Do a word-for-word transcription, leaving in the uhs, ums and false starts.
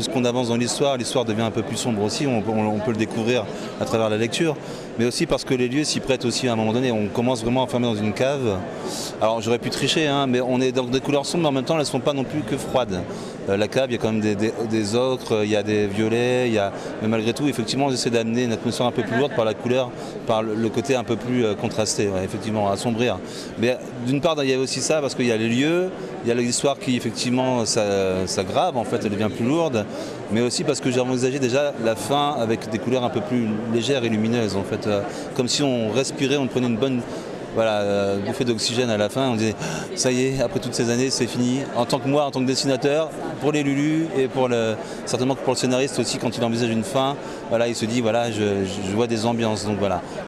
qu'on avance dans l'histoire, l'histoire devient un peu plus sombre aussi, on, on, on peut le découvrir à travers la lecture, mais aussi parce que les lieux s'y prêtent aussi à un moment donné. On commence vraiment à enfermer dans une cave. Alors j'aurais pu tricher, hein, mais on est dans des couleurs sombres, mais en même temps elles ne sont pas non plus que froides. Euh, la cave, il y a quand même des, des, des ocres, il y a des violets, il y a... mais malgré tout, effectivement, on essaie d'amener une atmosphère un peu plus lourde par la couleur, par le, le côté un peu plus euh, contrasté, ouais, effectivement, assombrir. Mais d'une part, il y a aussi ça, parce qu'il y a les lieux, il y a l'histoire qui, effectivement, s'aggrave, en fait, elle devient plus lourde, mais aussi parce que j'ai envisagé déjà la fin avec des couleurs un peu plus légères et lumineuses, en fait, euh, comme si on respirait, on prenait une bonne... Voilà, euh, bouffée d'oxygène à la fin, on disait ça y est, après toutes ces années, c'est fini. En tant que moi, en tant que dessinateur, pour les Lulu et pour le, certainement que pour le scénariste aussi, quand il envisage une fin, voilà, il se dit voilà, je, je vois des ambiances, donc voilà.